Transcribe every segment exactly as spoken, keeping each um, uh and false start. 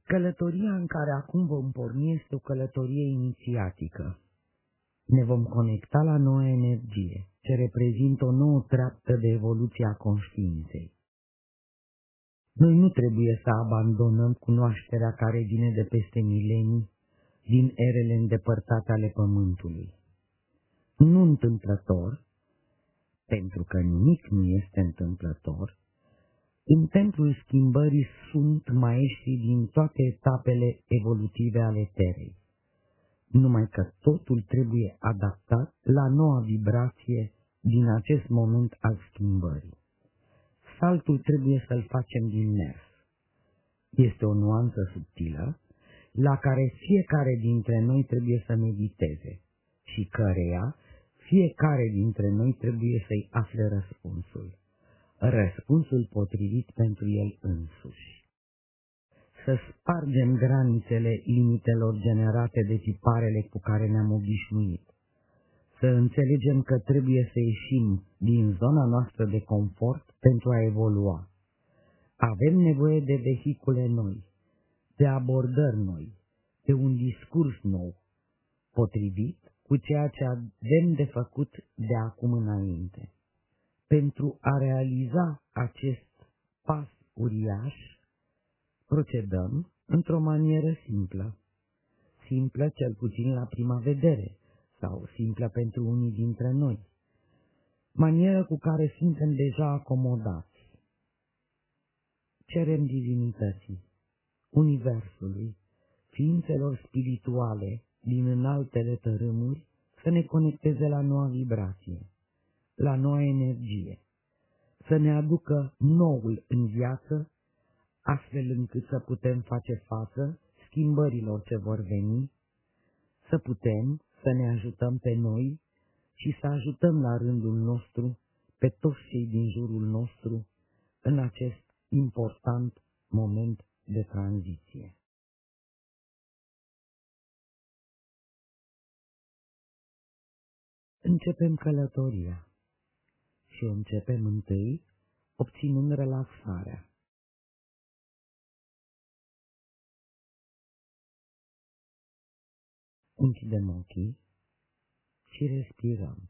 Călătoria în care acum vom porni este o călătorie inițiatică. Ne vom conecta la noua energie, ce reprezintă o nouă treaptă de evoluție a conștiinței. Noi nu trebuie să abandonăm cunoașterea care vine de peste milenii, din erele îndepărtate ale Pământului. Nu întâmplător, pentru că nimic nu este întâmplător, în templul schimbării sunt maestri din toate etapele evolutive ale Terei, numai că totul trebuie adaptat la noua vibrație din acest moment al schimbării. Saltul trebuie să-l facem din mers. Este o nuanță subtilă, la care fiecare dintre noi trebuie să mediteze și căreia fiecare dintre noi trebuie să-i afle răspunsul. Răspunsul potrivit pentru el însuși. Să spargem granițele limitelor generate de tiparele cu care ne-am obișnuit. Să înțelegem că trebuie să ieșim din zona noastră de confort pentru a evolua. Avem nevoie de vehicule noi, de abordări noi, de un discurs nou, potrivit cu ceea ce avem de făcut de acum înainte. Pentru a realiza acest pas uriaș, procedăm într-o manieră simplă, simplă cel puțin la prima vedere, sau simplă pentru unii dintre noi, manieră cu care suntem deja acomodați. Cerem divinității, universului, ființelor spirituale din înaltele tărâmuri să ne conecteze la noua vibrație, la noua energie, să ne aducă noul în viață, astfel încât să putem face față schimbărilor ce vor veni, să putem să ne ajutăm pe noi și să ajutăm la rândul nostru pe toți cei din jurul nostru în acest important moment de tranziție. Începem călătoria și o începem întâi obținând relaxarea. Închidem ochii și respirăm.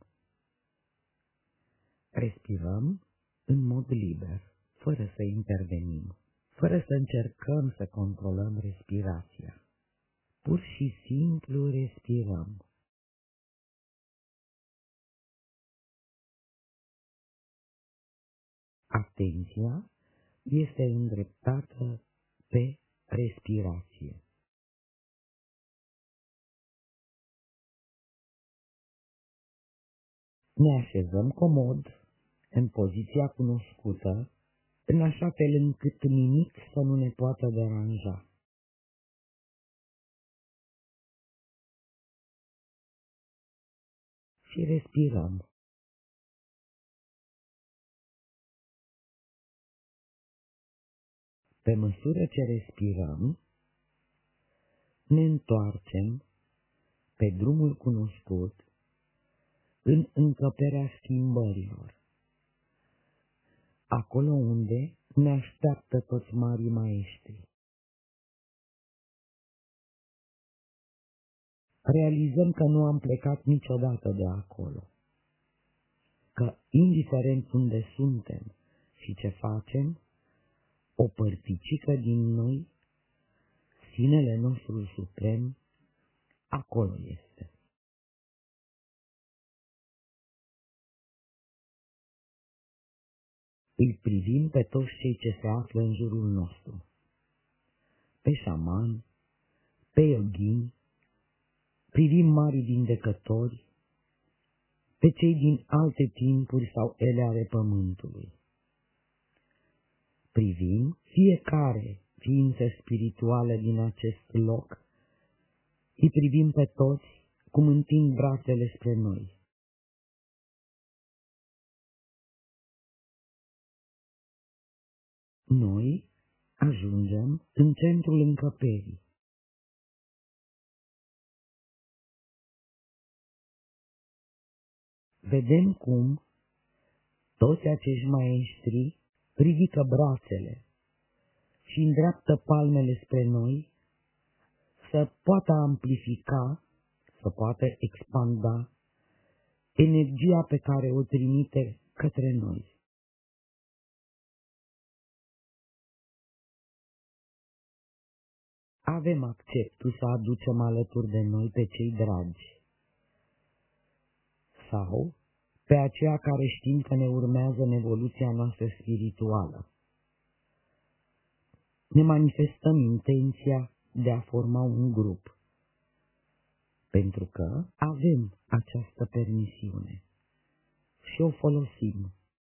Respirăm în mod liber, fără să intervenim, fără să încercăm să controlăm respirația. Pur și simplu respirăm. Atenția este îndreptată pe respirație. Ne așezăm comod, în poziția cunoscută, în așa fel încât nimic să nu ne poată deranja. Și respirăm. Pe măsură ce respirăm, ne întoarcem pe drumul cunoscut în încăperea schimbărilor, acolo unde ne așteaptă toți marii maestri. Realizăm că nu am plecat niciodată de acolo, că indiferent unde suntem și ce facem, o părticică din noi, sinele nostru suprem, acolo este. Îi privim pe toți cei ce se află în jurul nostru, pe șamani, pe yoghini, privim marii vindecători, pe cei din alte timpuri sau ele ale pământului. Privim fiecare ființă spirituală din acest loc, îi privim pe toți cum întind brațele spre noi. Noi ajungem în centrul încăperii. Vedem cum toți acești maestri ridică brațele și îndreaptă palmele spre noi, să poată amplifica, să poată expanda energia pe care o trimite către noi. Avem acceptul să aducem alături de noi pe cei dragi sau pe aceia care știm că ne urmează în evoluția noastră spirituală. Ne manifestăm intenția de a forma un grup, pentru că avem această permisiune și o folosim.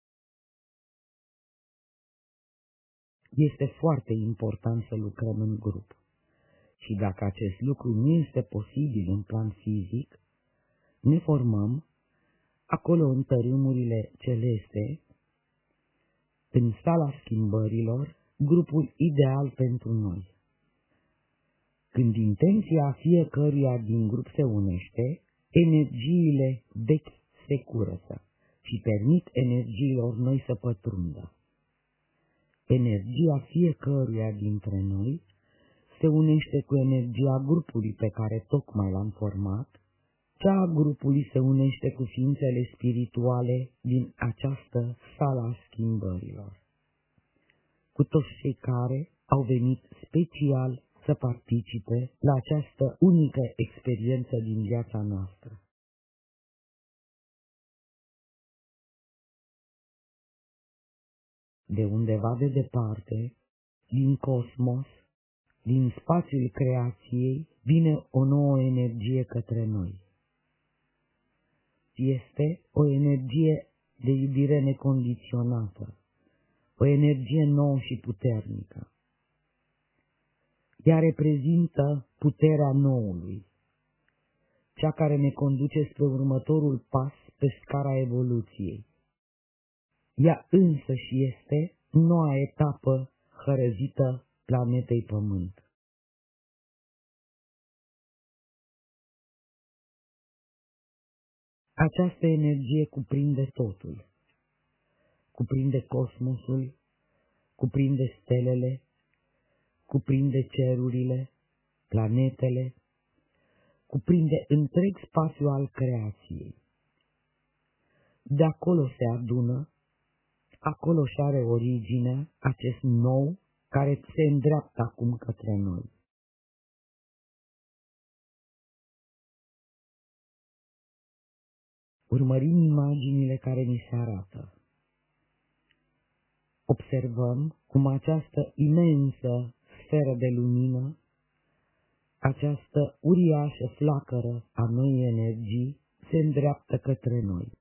Este foarte important să lucrăm în grup și dacă acest lucru nu este posibil în plan fizic, ne formăm acolo în tărâmurile celeste, în sala schimbărilor, grupul ideal pentru noi. Când intenția fiecăruia din grup se unește, energiile vechi se curăță și permit energiilor noi să pătrundă. Energia fiecăruia dintre noi se unește cu energia grupului pe care tocmai l-am format, cea a grupului se unește cu ființele spirituale din această sală a schimbărilor, cu toți cei care au venit special să participe la această unică experiență din viața noastră. De undeva de departe, din cosmos, din spațiul creației, vine o nouă energie către noi. Este o energie de iubire necondiționată, o energie nouă și puternică. Ea reprezintă puterea noului, cea care ne conduce spre următorul pas pe scara evoluției. Ea însă și este noua etapă hărăzită planetei Pământ. Această energie cuprinde totul. Cuprinde cosmosul, cuprinde stelele, cuprinde cerurile, planetele, cuprinde întreg spațiul al creației. De acolo se adună, acolo și are originea acest nou care se îndreaptă acum către noi. Urmărim imaginile care ni se arată. Observăm cum această imensă sferă de lumină, această uriașă flacără a noii energii, se îndreaptă către noi.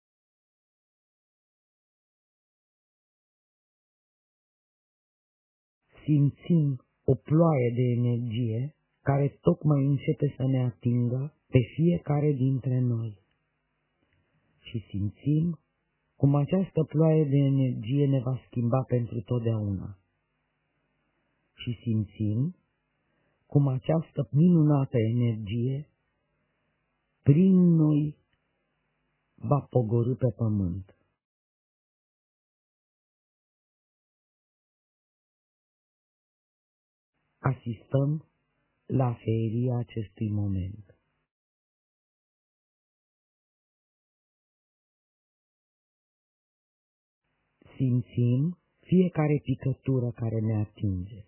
Simțim o ploaie de energie care tocmai începe să ne atingă pe fiecare dintre noi. Și simțim cum această ploaie de energie ne va schimba pentru totdeauna. Și simțim cum această minunată energie prin noi va pogorî pe pământ. Asistăm la feeria acestui moment. Simțim fiecare picătură care ne atinge.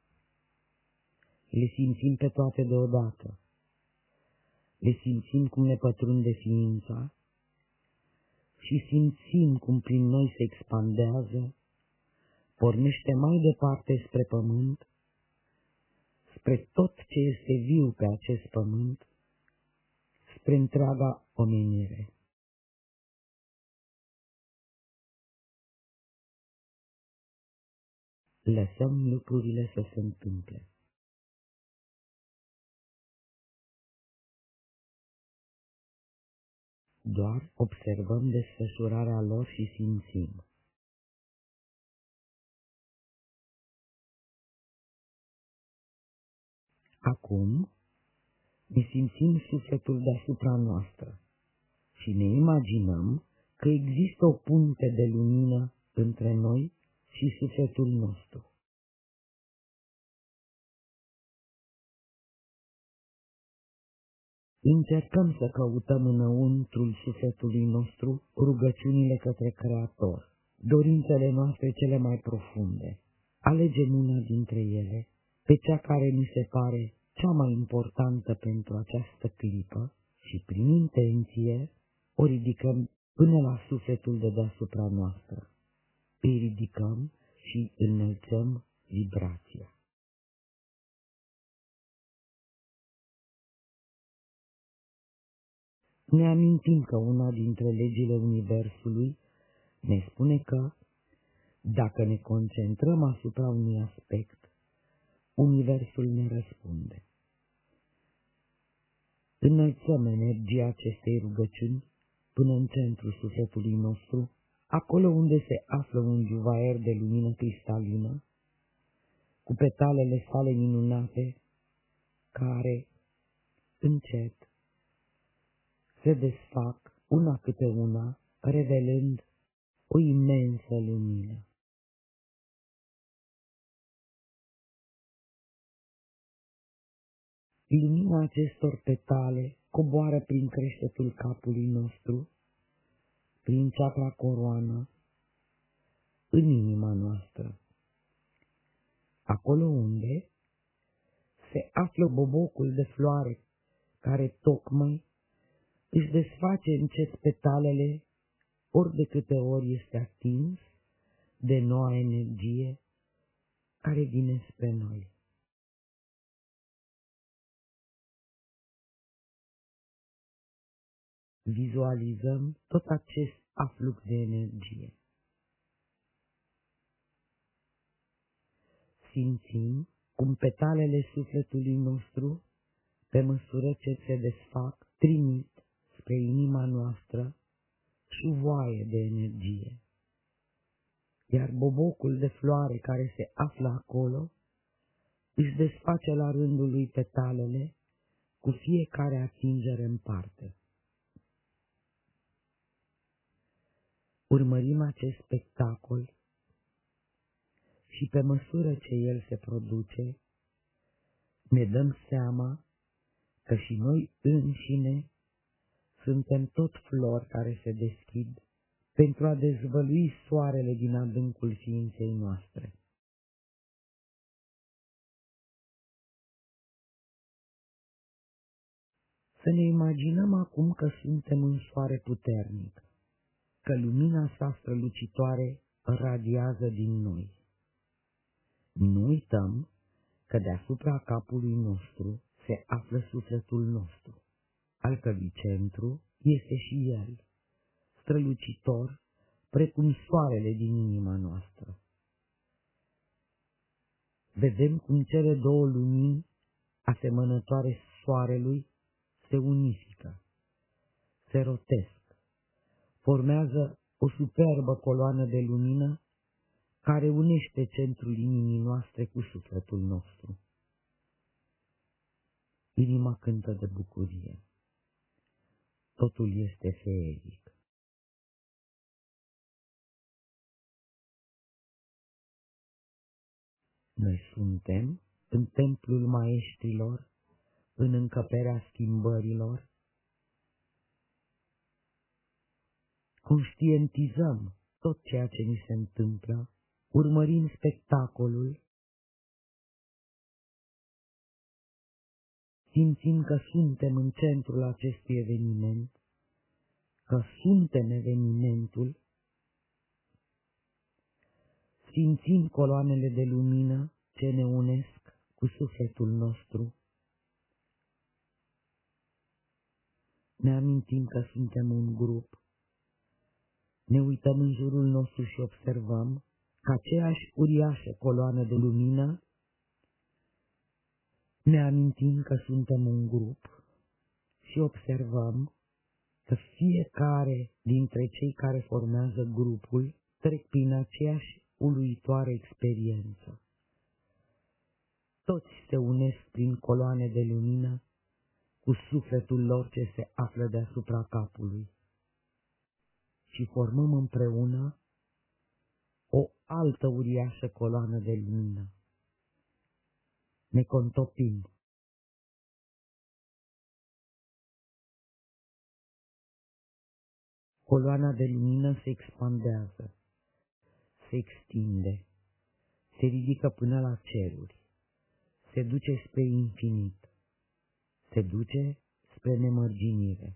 Le simțim pe toate deodată. Le simțim cum ne pătrunde ființa și simțim cum prin noi se expandează, pornește mai departe spre pământ, spre tot ce este viu pe acest pământ, spre întreaga omenire. Lăsăm lucrurile să se întâmple. Doar observăm desfășurarea lor și simțim. Acum ne simțim sufletul deasupra noastră și ne imaginăm că există o punte de lumină între noi și sufletul nostru. Încercăm să căutăm înăuntrul sufletului nostru rugăciunile către Creator, dorințele noastre cele mai profunde. Alegem una dintre ele, pe cea care mi se pare cea mai importantă pentru această clipă și prin intenție o ridicăm până la sufletul de deasupra noastră. Îi ridicăm și înălțăm vibrația. Ne amintim că una dintre legile Universului ne spune că, dacă ne concentrăm asupra unui aspect, Universul ne răspunde. Înălțăm energia acestei rugăciuni până în centrul sufletului nostru, acolo unde se află un juvaier de lumină cristalină, cu petalele sale minunate, care, încet, se desfac una câte una, revelând o imensă lumină. Lumina acestor petale coboară prin creștetul capului nostru, prin ceapra coroană, în inima noastră, acolo unde se află bobocul de floare care tocmai își desface încet petalele ori de câte ori este atins de noua energie care vine spre noi. Vizualizăm tot acest aflux de energie. Simțim cum petalele sufletului nostru, pe măsură ce se desfac, trimit spre inima noastră șuvoaie de energie. Iar bobocul de floare care se află acolo își desface la rândul lui petalele cu fiecare atingere în parte. Urmărim acest spectacol și pe măsură ce el se produce, ne dăm seama că și noi înșine suntem tot flori care se deschid pentru a dezvălui soarele din adâncul ființei noastre. Să ne imaginăm acum că suntem în soare puternic, că lumina sa strălucitoare radiază din noi. Nu uităm că deasupra capului nostru se află sufletul nostru, al cărui centru este și el, strălucitor, precum soarele din inima noastră. Vedem cum cele două lumini, asemănătoare soarelui, se unifică, se rotesc, formează o superbă coloană de lumină care unește centrul inimii noastre cu sufletul nostru. Inima cântă de bucurie. Totul este feeric. Noi suntem în templul maestrilor, în încăperea schimbărilor. Conștientizăm tot ceea ce ni se întâmplă, urmărim spectacolul, simțim că suntem în centrul acestui eveniment, că suntem evenimentul, simțim coloanele de lumină ce ne unesc cu sufletul nostru. Ne amintim că suntem un grup, ne uităm în jurul nostru și observăm că aceeași uriașă coloană de lumină, ne amintim că suntem un grup și observăm că fiecare dintre cei care formează grupul trec prin aceeași uluitoare experiență. Toți se unesc prin coloane de lumină cu sufletul lor ce se află deasupra capului și formăm împreună o altă uriașă coloană de lumină. Ne contopim Coloana de lumină se expandează, se extinde, se ridică până la ceruri, se duce spre infinit, se duce spre nemărginire.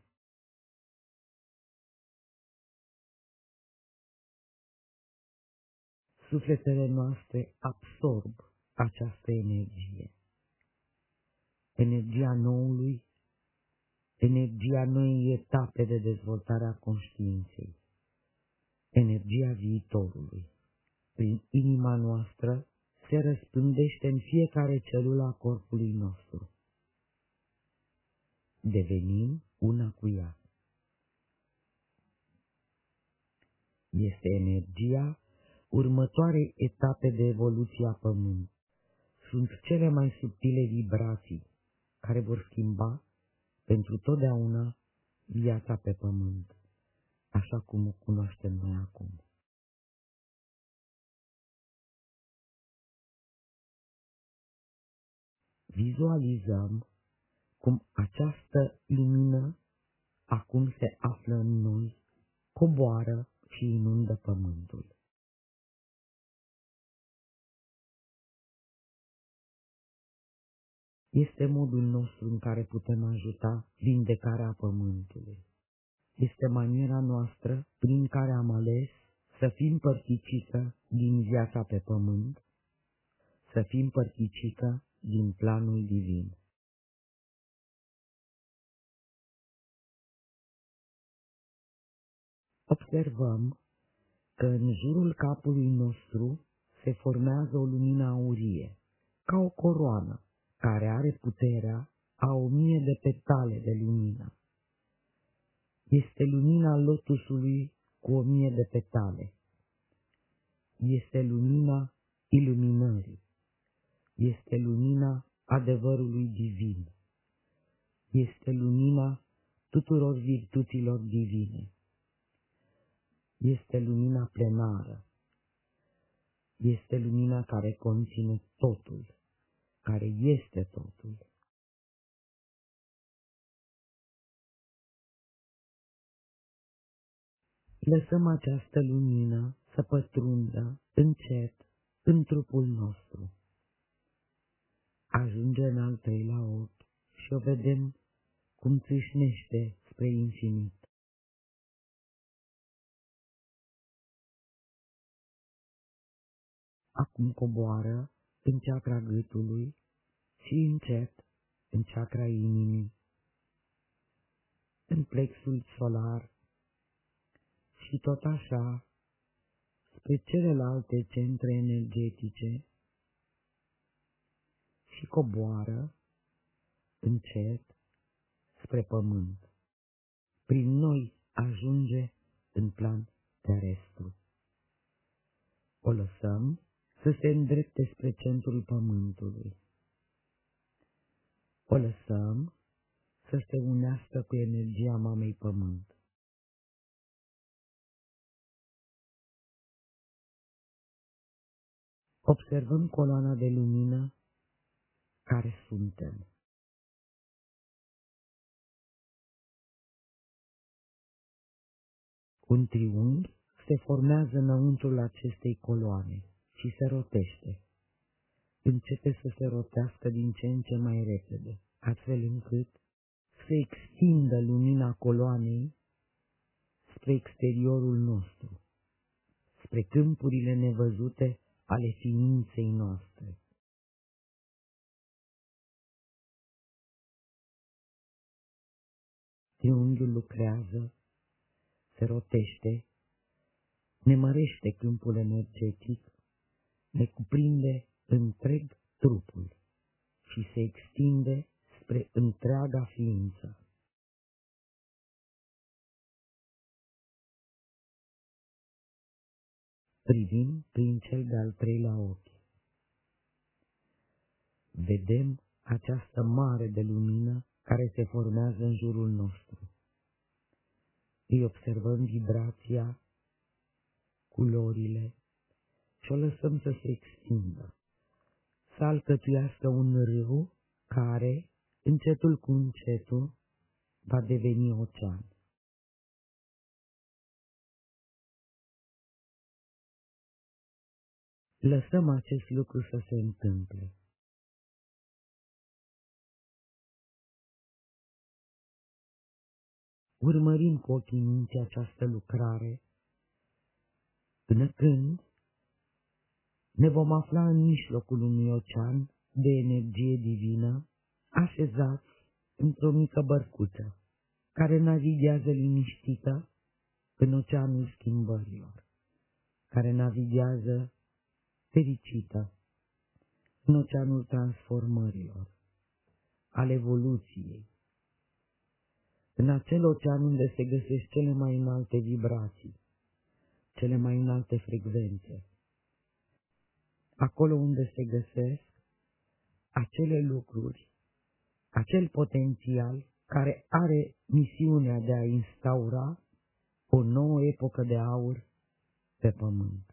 Sufletele noastre absorb această energie, energia noului, energia noii etape de dezvoltare a conștiinței, energia viitorului. Prin inima noastră se răspândește în fiecare celulă a corpului nostru. Devenim una cu ea. Este energia următoarei etape de evoluție a Pământului. Sunt cele mai subtile vibrații care vor schimba pentru totdeauna viața pe Pământ, așa cum o cunoaștem noi acum. Vizualizăm cum această lumină acum se află în noi, coboară și inundă Pământul. Este modul nostru în care putem ajuta vindecarea Pământului. Este maniera noastră prin care am ales să fim părticică din viața pe Pământ, să fim părticică din planul divin. Observăm că în jurul capului nostru se formează o lumină aurie, ca o coroană, care are puterea a o mie de petale de lumină. Este lumina lotusului cu o mie de petale. Este lumina iluminării. Este lumina adevărului divin. Este lumina tuturor virtuților divine. Este lumina plenară. Este lumina care conține totul, care este totul. Lăsăm această lumină să pătrundă încet în trupul nostru. Ajunge în al treilea ochi și o vedem cum țâșnește spre infinit. Acum coboară în chakra gâtului și încet în chakra inimii, în plexul solar și tot așa spre celelalte centre energetice și coboară încet spre Pământ. Prin noi ajunge în plan terestru. O lăsăm să se îndrepte spre centrul Pământului. O lăsăm să se unească cu energia Mamei Pământ. Observăm coloana de lumină care suntem. Un triunghi se formează înăuntrul acestei coloane și se rotește. Începe să se rotească din ce în ce mai repede, astfel încât să extindă lumina coloanei spre exteriorul nostru, spre câmpurile nevăzute ale ființei noastre. Triunghiul lucrează, se rotește, ne mărește câmpul energetic, ne cuprinde întreg trupul și se extinde spre întreaga ființă. Privim prin cel de-al treilea ochi. Vedem această mare de lumină care se formează în jurul nostru. Îi observăm vibrația, culorile și o lăsăm să se extindă, să alcătuiască un râu care, încetul cu încetul, va deveni ocean. Lăsăm acest lucru să se întâmple. Urmărim cu ochii minții această lucrare, până când ne vom afla în mijlocul unui ocean de energie divină, așezați într-o mică bărcuță, care navighează liniștită în oceanul schimbărilor, care navighează fericită în oceanul transformărilor, al evoluției, în acel ocean unde se găsesc cele mai înalte vibrații, cele mai înalte frecvențe, acolo unde se găsesc acele lucruri, acel potențial care are misiunea de a instaura o nouă epocă de aur pe pământ.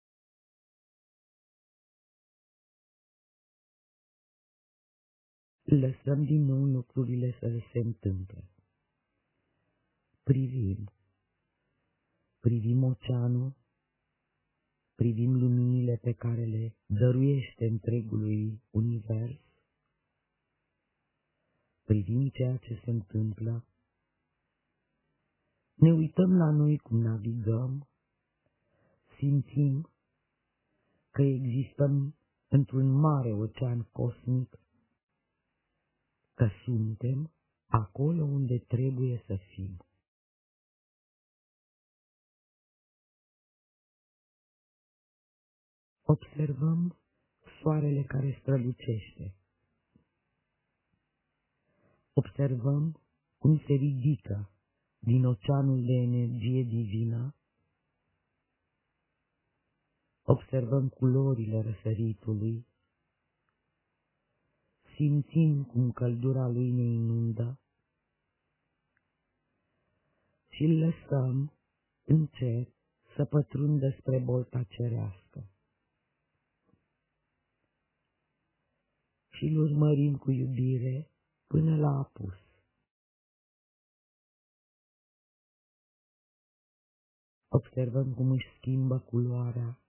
Lăsăm din nou lucrurile să se întâmple. Privim, privim oceanul, privim luminile pe care le dăruiește întregului univers, privim ceea ce se întâmplă, ne uităm la noi cum navigăm, simțim că existăm într-un mare ocean cosmic, că suntem acolo unde trebuie să fim. Observăm soarele care strălucește. Observăm cum se ridică din oceanul de energie divină. Observăm culorile răsăritului. Simțim cum căldura lui ne inundă și îl lăsăm încet să pătrundă spre bolta cerească. Și îl urmărim cu iubire până la apus. Observăm cum își schimbă culoarea,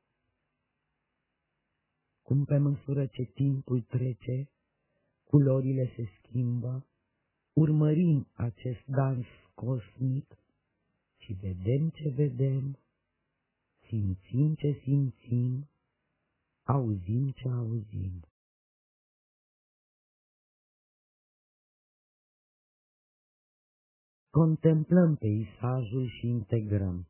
cum pe măsură ce timpul trece, culorile se schimbă, urmărim acest dans cosmic și vedem ce vedem, simțim ce simțim, auzim ce auzim. Contemplăm peisajul și integrăm.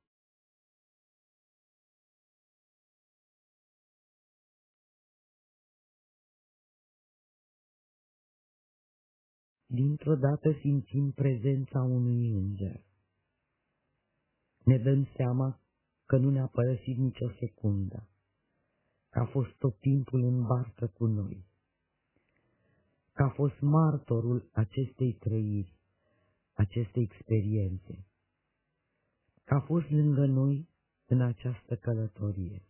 Dintr-o dată simțim prezența unui înger. Ne dăm seama că nu ne-a părăsit nicio secundă, că a fost tot timpul în barcă cu noi, că a fost martorul acestei trăiri, acestei experiențe, că a fost lângă noi în această călătorie.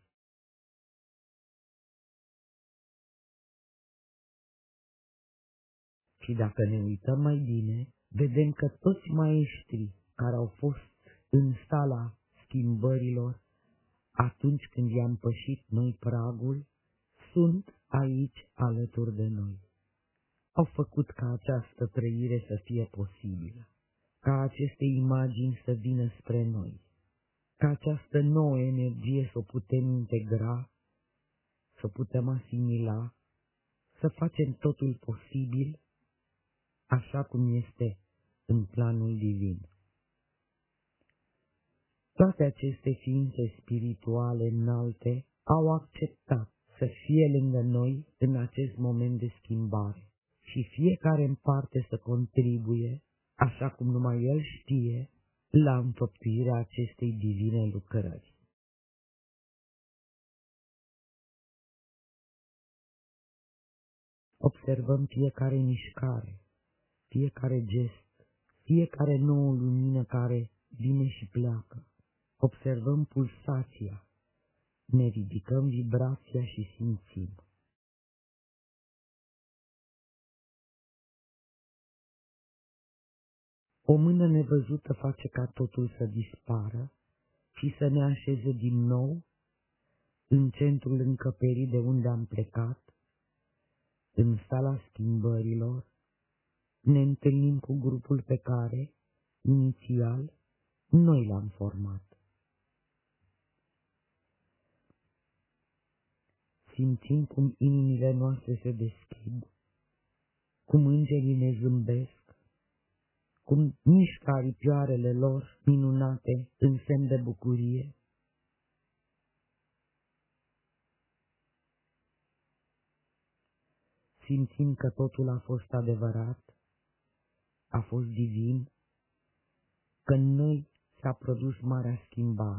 Și dacă ne uităm mai bine, vedem că toți maestrii care au fost în sala schimbărilor, atunci când i-am pășit noi pragul, sunt aici alături de noi. Au făcut ca această trăire să fie posibilă, ca aceste imagini să vină spre noi, ca această nouă energie să o putem integra, să o putem asimila, să facem totul posibil așa cum este în planul divin. Toate aceste ființe spirituale înalte au acceptat să fie lângă noi în acest moment de schimbare și fiecare în parte să contribuie, așa cum numai el știe, la înfăptuirea acestei divine lucrări. Observăm fiecare mișcare, fiecare gest, fiecare nouă lumină care vine și pleacă. Observăm pulsația, ne ridicăm vibrația și simțim. O mână nevăzută face ca totul să dispară și să ne așeze din nou în centrul încăperii de unde am plecat, în sala schimbărilor, ne întâlnim cu grupul pe care, inițial, noi l-am format. Simțim cum inimile noastre se deschid, cum îngerii ne zâmbesc, cum mișcă aripioarele lor minunate în semn de bucurie. Simțim că totul a fost adevărat, a fost divin, că în noi s-a produs marea schimbare.